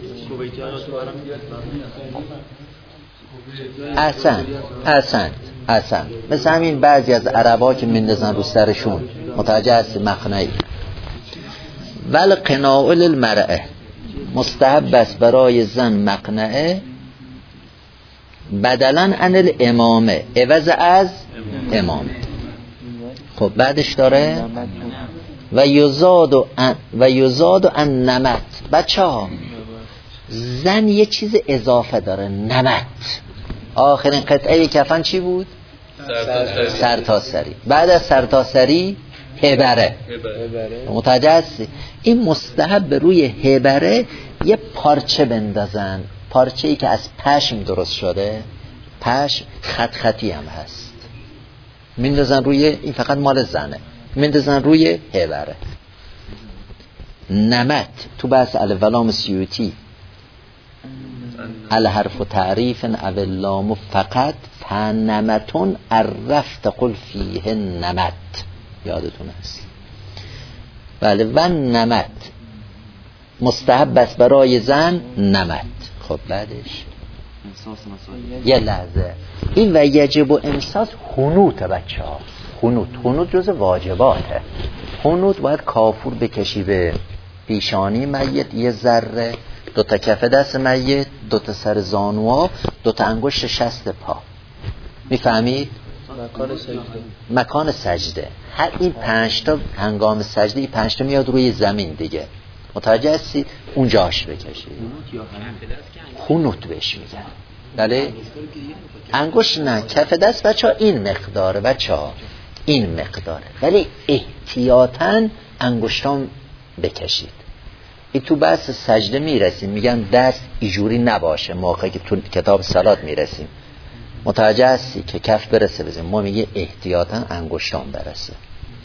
احسن احسن احسن مثل همین بعضی از عربا که میندازن رو سرشون، متوجه هستی؟ مقنعی. ول قناع للمرأه، مستحب است برای زن مقنعه بدلاً عن الامامه، عوض از امامه. خب بعدش داره و یزاد و یزاد عن نمت. بچه ها زن یه چیز اضافه داره، نمت. آخرین قطعه کفن چی بود؟ سرتاسری. بعد از سرتاسری هبره. متوجه هستی؟ این مستحب روی هبره یه پارچه بندازن، پارچه ای که از پشم درست شده، پشم خط خطی هم هست، میندازن روی، این فقط مال زنه، میندازن روی هبره. نمت تو بحث الولام سیوطی الحرف و تعریف او اللام فقط فنمتون عرفت قل فیه نمت، یادتون هست؟ بله. و نمت مستحب است برای زن نمت. خب بعدش یه لحظه، این و یجب و امساس حنوت. بچه ها حنوت، حنوت جز واجباته. حنوت باید کافور بکشی به پیشانی میت یه ذره، دو تا کف دست میت، دو تا سر زانوها، دو تا انگشت شست پا. میفهمید؟ مکان سجده. مکان سجده. هر این پنج تا هنگام سجده این پنج تا میاد روی زمین دیگه. متوجه هستی؟ اونجاش بکشید. خونوت بهش میگن. بله؟ انگشت نه، کف دست بچه‌ها این مقداره بچه‌ها. این مقداره. ولی احتیاطاً انگشتام بکشید. این تو بحث سجده میرسیم، میگن دست اینجوری نباشه. موقعی که تو کتاب صلات میرسیم متوجه هستی که کف برسه بزنیم، ما میگه احتیاطاً انگشتام برسه.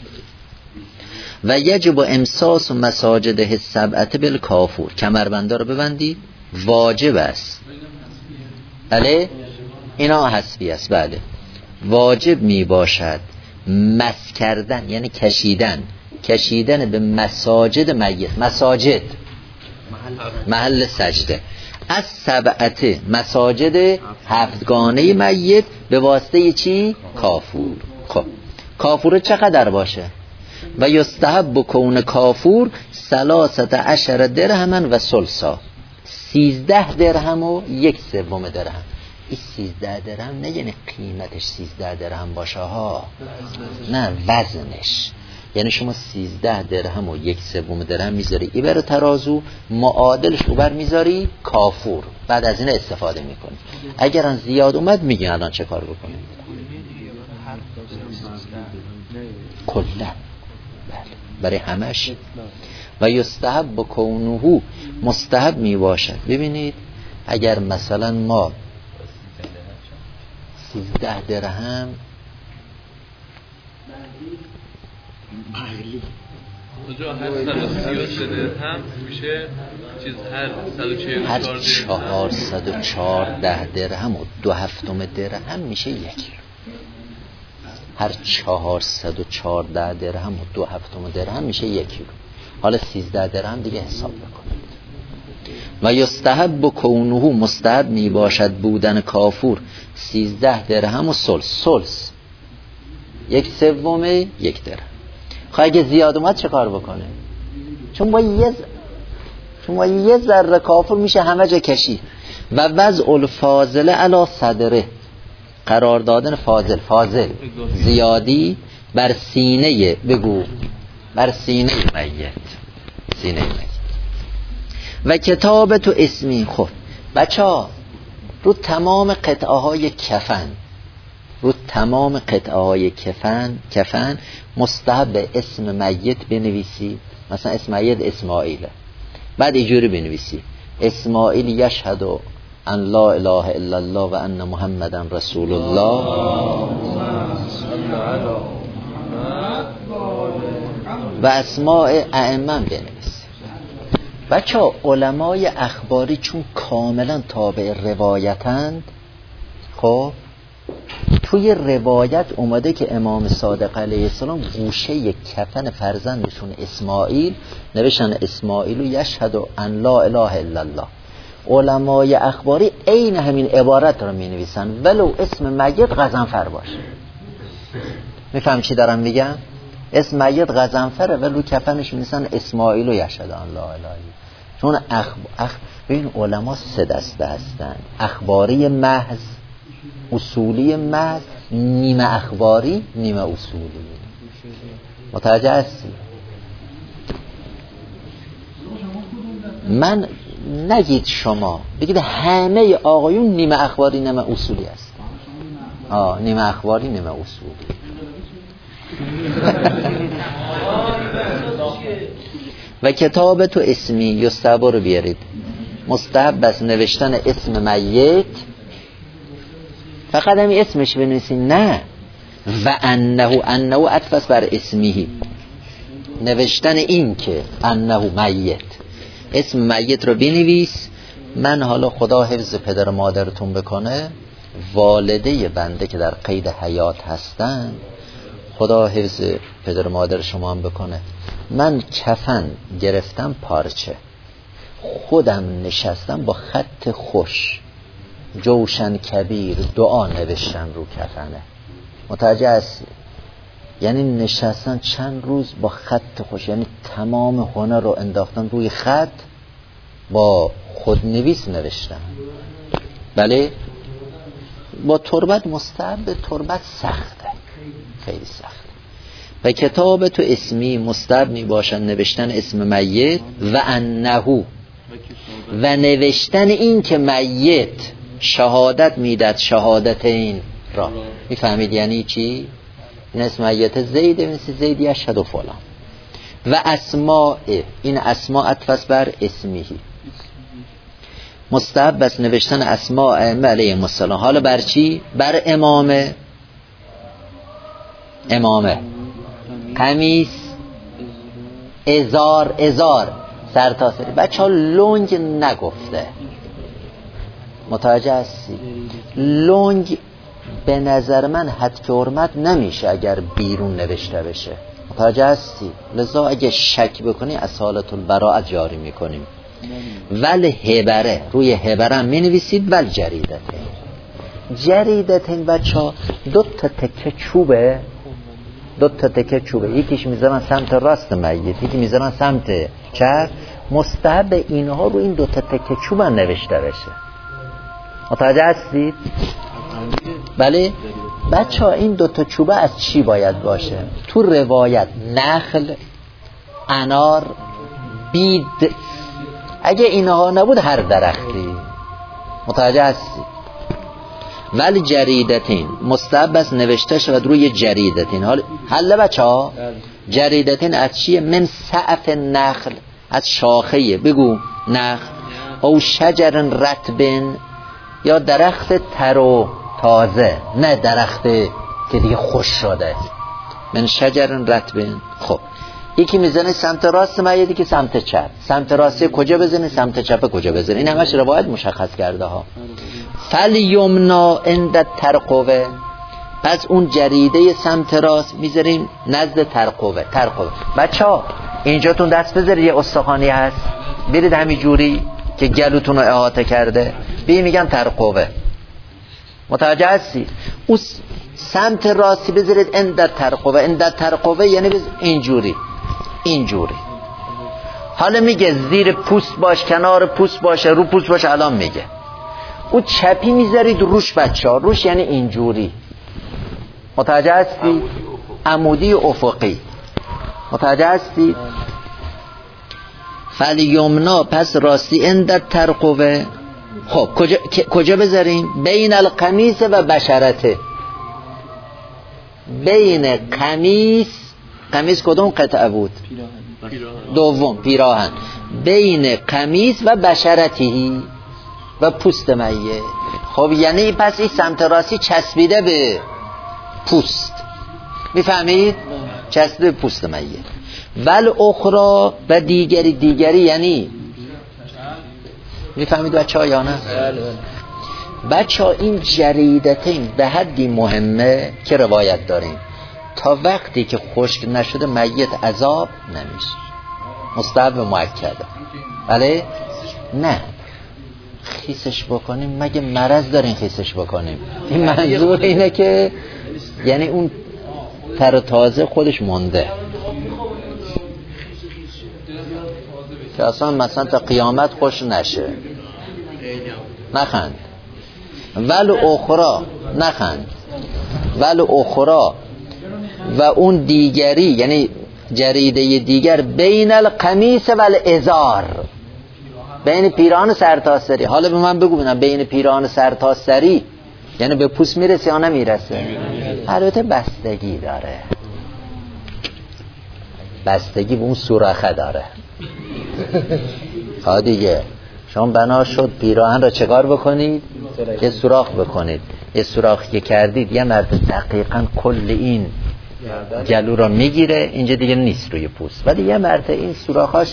و یجب امساس و مساجده السبعه بالکافور، کمربندا رو ببندید، واجب است. بله اینا حسبی است. بله واجب می باشد مس کردن، یعنی کشیدن، کشیدن به مساجد میت، مساجد محل سجده، از سبعه مساجد هفتگانه میت به واسطه چی؟ کافور. خب کافور چقدر باشه؟ و یستحب کون کافور سلاست عشر درهم و سلسا، سیزده درهم و یک سوم درهم. این سیزده درهم نه یعنی قیمتش سیزده درهم باشه ها، نه وزنش. یعنی شما سیزده درهم و یک سوم درهم میذاری این بر ترازو، معادلش رو بر میذاری کافور، بعد از این استفاده میکنی. اگر ان زیاد اومد میگن الان چه کار بکنیم؟ کلا برای همش. و یستحب کونه، مستحب می باشد. ببینید اگر مثلا ما سیزده درهم اونجا هر صد و سی و سه درهم میشه چیز، هر صد و چهل و چهار هر چهارصد و چهارده درهم و دو هفتم درهم میشه یک کیلو. هر چهارصد و چهارده درهم و دو هفتم درهم میشه یک کیلو. حالا سیزده درهم دیگه حساب بکنید. و یستحب کونه، مستحب می باشد بودن کافور سیزده درهم و سلس. سلس یک سومه یک درهم. خب اگه زیاد اومد چه کار بکنه؟ چون با یه چون با یه ذره کافور میشه همه جا کشی. و وضع الفاضله علی صدره، قرار دادن فاضل فاضل زیادی بر سینه، بگو بر سینه میت، سینه میت. و کتاب تو اسمی. خب بچه ها رو تمام قطعه های کفن رو تمام قطعه های کفن کفن مستحب اسم میت بنویسی. مثلا اسم میت اسماعیله، بعد اینجوری بنویسی اسماعیل یشهد ان لا اله الا الله و ان محمدا رسول الله و اسماء ائمه بنویسی. بچه ها علمای اخباری چون کاملا تابع روایتند، خب توی روایت اومده که امام صادق علیه السلام گوشه کفن فرزندشون اسماعیل نوشتن اسماعیل یشهد ان لا اله الا الله. علمای اخباری عین همین عبارت رو می نویسن ولو اسم میت غضنفر باشه. میفهم چی دارم میگم؟ اسم میت غضنفره ولو کفنش می نویسن اسماعیل یشهد ان لا اله الا الله. چون اخ... اخ... ببین علما سه دسته هستن: اخباری محض، اصولی محض، نیمه اخباری نیمه اصولی. متوجه هستی؟ من نگید شما بگید همه آقایون نیمه اخباری نیمه اصولی هست. آه نیمه اخباری نیمه اصولی. و کتاب تو اسمی یستحب رو بیارید. مستحب است نوشتن اسم میت، فقط همین اسمش بنویسین. نه و انه انه عطف بر اسمیه، نوشتن این که انه میت، اسم میت رو بنویس. من حالا خدا حفظ پدر و مادرتون بکنه، والده بنده که در قید حیات هستن، خدا حفظ پدر و مادر شما هم بکنه. من کفن گرفتم پارچه، خودم نشستم با خط خوش جوشن کبیر دعا نوشتم رو کفنه. متوجه هستی؟ یعنی نشستن چند روز با خط خوش، یعنی تمام هنر رو انداختن روی خط، با خودنویس نوشتن. بله با تربت مستحب، تربت سخته، خیلی سخته. و کتاب تو اسمی مستحب می باشن نوشتن اسم میت و انه و نوشتن این که میت شهادت میداد شهادتین را. میفهمید یعنی چی؟ این اسم میت زید، مثل زید یشهد و فلان. و اسماء، این اسماء عطف بر اسمیه. مستحب است نوشتن اسماء ائمه علیهم السلام. حالا بر چی؟ بر امامه، امامه، قمیص، ازار، ازار سر تا سر. بچه ها لنگ نگفته، متوجه هستی؟ لنگ به نظر من حد که حرمت نمیشه اگر بیرون نوشته بشه، متوجه هستی؟ لذا اگه شک بکنی از حالت البراءت جاری میکنیم. ول هبره، روی هبره می نویسید. ول جریدتین، جریدتین بچه ها دو تا تکه چوبه، دو تا تکه چوبه، یکیش میذارن سمت راست میت، یکی میذارن سمت چپ. مستحب اینها رو این دو تا تکه چوب نوشته بشه. متوجه هستید؟ بله بچه ها این دو تا چوبه از چی باید باشه؟ تو روایت نخل، انار، بید. اگه اینها نبود هر درختی. متوجه هستید؟ ولی جریدتین مستحب است نوشته شود روی جریدتین. حال حل بچه ها جریدتین از چیه؟ من سعف نخل، از شاخه، بگو نخل، او شجر رطبن، یا درخت تر و تازه، نه درخت که دیگه خوش شده. من شجر رطبن. خب یکی میزنه سمت راست میت، که سمت چپ. سمت راستی کجا بزنه، سمت چپ کجا بزنه. این همش روایت مشخص کرده ها. فل یمنا عند ترقوه، پس اون جریده سمت راست میذاریم نزد ترقوه. ترقوه بچه ها اینجاتون دست بذارید، یه استخوانی هست، برید همین جوری که گلوتون رو احاطه کرده، به این میگن ترقوه. متوجه هستی؟ اون سمت راستی بذارید اندر ترقوه. اندر ترقوه یعنی اینجوری اینجوری. حالا میگه زیر پوست باش، کنار پوست باشه، رو پوست باشه. الان میگه اون چپی میذارید روش بچه ها. روش یعنی اینجوری. متوجه هستی؟ عمودی افقی. متوجه هستی؟ فلیمنا پس راستی اندر ترقوه. خب کجا کجا بذاریم؟ بین القمیص و بشرته. بین قمیص، قمیص کدوم قطعه بود؟ دوم، پیراهن. بین قمیص و بشرتی و پوست میه. خب یعنی پس این سمت راستی چسبیده به پوست. میفهمید؟ چسبیده به پوست میه. ول اخرى و دیگری. دیگری یعنی میفهمید بچه ها یا نه؟ بچه ها این جریدتین به حدی مهمه که روایت داریم تا وقتی که خشک نشده میت عذاب نمیشه. مستحب مؤکده. بله؟ نه خیسش بکنیم مگه مرض دارین خیسش بکنیم؟ این منظور اینه که یعنی اون تر تازه خودش مونده که اصلا مثلا تا قیامت خوش نشه. نخند. ول اخرى نخند. ول اخرى و اون دیگری یعنی جریده دیگر بین القمیص و الازار، بین پیراهن سرتاسری. حالا به من بگو ببینم بین پیراهن سرتاسری یعنی به پوست میرسه یا نمیرسه؟ البته بستگی داره. بستگی به اون سوراخه داره. ها دیگه شما بنا شد پیراهن را چکار بکنید؟ یه سوراخ بکنید. یه سوراخ که کردید یه مرد دقیقاً کل این گلو را میگیره، اینجا دیگه نیست روی پوست، ولی یه مرد این سوراخاش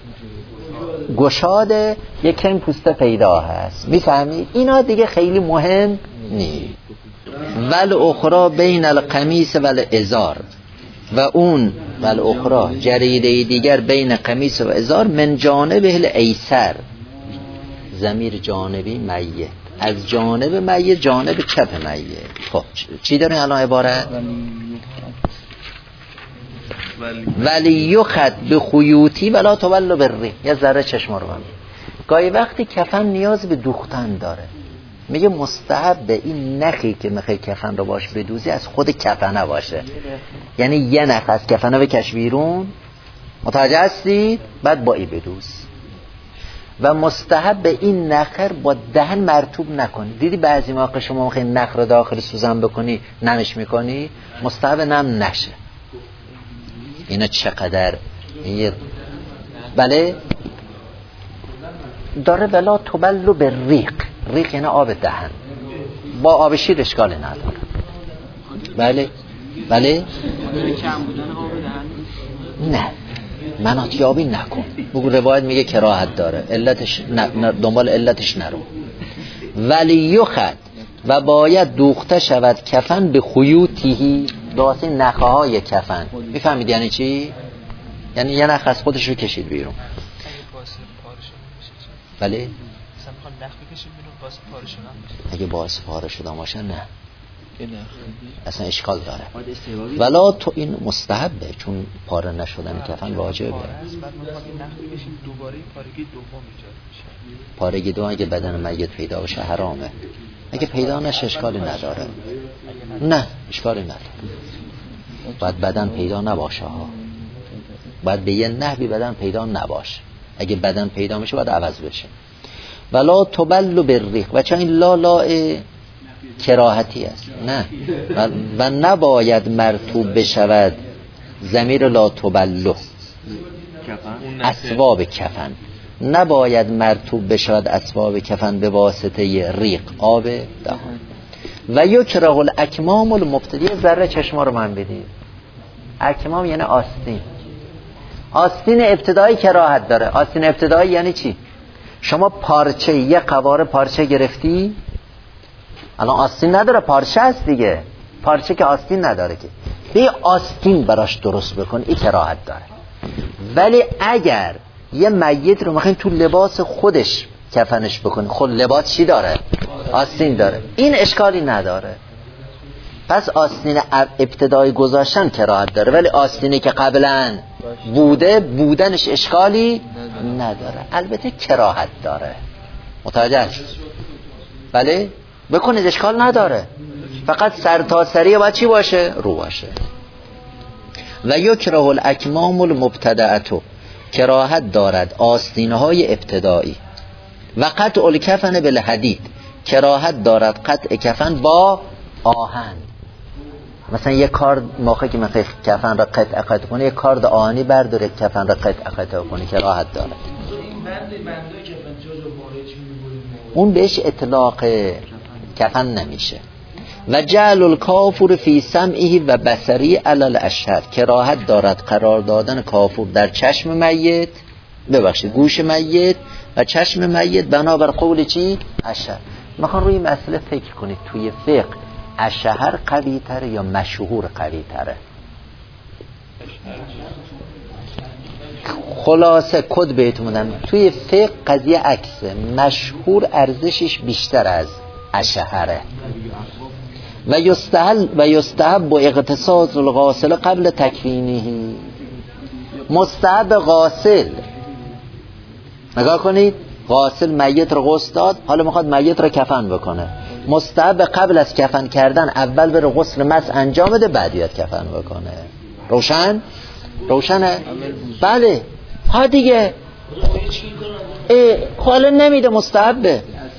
گشاده، یک کم پوست پیدا هست. میفهمید؟ اینا دیگه خیلی مهم نیست. ول اخرى بین القمیص و الازار و اون ول اخرى جریده دیگر بین قمیص و ازار من جانب الایسر. ضمیر جانبی میت، از جانب میت، جانب چپ میت. خب چی داریم الان عبارت؟ ولی یخد به خیوطی ولا تولو بری. یه ذره چشم رو بند. گاهی وقتی کفن نیاز به دوختن داره، میگه مستحب به این نخی که میخوای کفن رو باش بدوزی از خود کفنه باشه. یعنی یه نخ از کفنه بکش بیرون، متوجه هستی؟ بعد با ای بدوز. و مستحب به این نخر با دهن مرطوب نکنی. دیدی بعضی موقع شما میخوای نخ رو داخل سوزن بکنی نمش میکنی، مستحب نم نشه. اینا چقدر این بله داره. ولا تبلو به ریق. ریق یعنی آب دهن. با آب شیر اشکالی نداره. بله بله نه مناطیابی نکن. بگو روایت میگه کراهت داره، علتش ن... دنبال علتش نرو. ولی یخد و باید دوخته شود کفن به خیوطی، داسی نخه های کفن. میفهمید یعنی چی؟ یعنی یه نخ از خودش رو کشید بیرون. بله اگه باعث پاره شده باشه نه اصلا اشکال داره. ولا تو این مستحبه چون پاره نشدن کفن واجبه. پارگی دوم اگه بدن میت پیدا باشه حرامه. اگه پیدا نشه اشکالی نداره. نه اشکالی نداره. باید بدن پیدا نباشه ها. باید به یه نحوی بدن پیدا نباشه. اگه بدن پیدا میشه باید عوض بشه. ولا تبلو بالریق. و چون این لا لا کراهتی است. نه و, و نباید مرطوب بشود. ضمیر لا تبلو اسباب کفن نباید مرطوب بشود. اسباب کفن به واسطه ریق آب دهان. و یکره الاکمام المبتدی. ذره چشما رو من بدید. اکمام یعنی آستین. آستین ابتدایی کراهت داره. آستین ابتدایی یعنی چی؟ شما پارچه یه قواره پارچه گرفتی، الان آستین نداره، پارچه هست دیگه. پارچه که آستین نداره که به آستین براش درست بکن، این کراهت داره. ولی اگر یه میت رو میخواین تو لباس خودش کفنش بکنی. خب لباس چی داره؟ آستین داره. این اشکالی نداره. پس آستین ابتدایی گذاشتن کراهت داره، ولی آستینی که قبلا بوده بودنش اشکالی نداره. البته کراهت داره. متوجه شد؟ بله بکنید اشکال نداره، فقط سر تا سری باید چی باشه؟ رو باشه. و یکره الاکمام المبتدعه، کراهت دارد آستینهای ابتدایی. و قطع الکفن بالحدید، کراهت دارد قطع کفن با آهن. مثلا یک کار موقعی که میخوای کفن را قطع قطع کنی، یک کارد آهنی برداره کفن را قطع قطع کنی، کراهت داره. اون بهش اطلاق کفن نمیشه. و جعل الکافور فی سمعه و بصری علی الاشهر، کراهت دارد قرار دادن کافور در چشم میت، ببخشید گوش میت و چشم میت، بنابر قول چی؟ اشهر. میخوان روی مسئله فکر کنید، توی فقه اشهر قوی تره یا مشهور قوی تره؟ خلاصه کد بهتون میدم، توی فقه قضیه عکسه، مشهور ارزشش بیشتر از اشهره. و یستحل و یستحب با اغتساز الغاسل قبل تکفینه، مستحب غاسل، نگاه کنید، غاسل میت رو غسل داد، حالا میخواد میت رو کفن بکنه، مستحب قبل از کفن کردن اول بره غسل مس انجام بده، بعد بیاد کفن بکنه. روشن؟ روشنه؟ بله. ها دیگه حالا نمیده، مستحبه.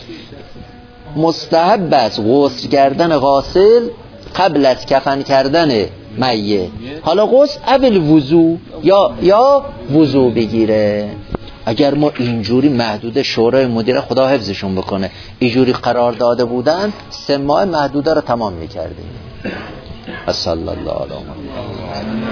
مستحب است غسل کردن غاسل قبل از کفن کردن میت. حالا غسل اول وضو یا یا وضو بگیره. اگر ما اینجوری محدوده، شورای مدیره خدا حفظشون بکنه اینجوری قرار داده بودن، سه ماه محدوده رو تمام میکردیم. صلی الله علیه و